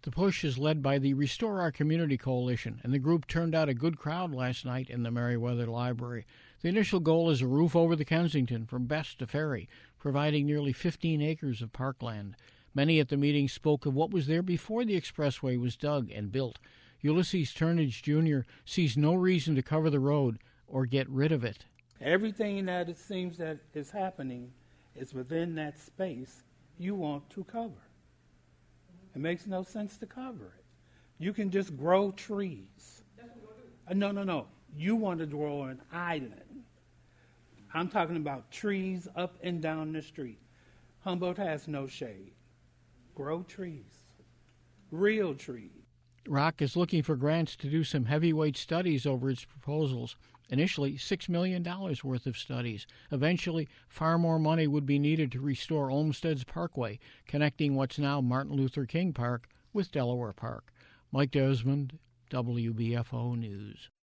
The push is led by the Restore Our Community Coalition, and the group turned out a good crowd last night in the Merriweather Library. The initial goal is a roof over the Kensington from Best to Ferry, providing nearly 15 acres of parkland. Many at the meeting spoke of what was there before the expressway was dug and built. Ulysses Turnage Jr. sees no reason to cover the road or get rid of it. Everything that it seems that is happening is within that space you want to cover. It makes no sense to cover it. You can just grow trees. No. You want to grow an island. I'm talking about trees up and down the street. Humboldt has no shade. Grow trees. Real trees. ROC is looking for grants to do some heavyweight studies over its proposals. Initially, $6 million worth of studies. Eventually, far more money would be needed to restore Olmsted's Parkway, connecting what's now Martin Luther King Park with Delaware Park. Mike Desmond, WBFO News.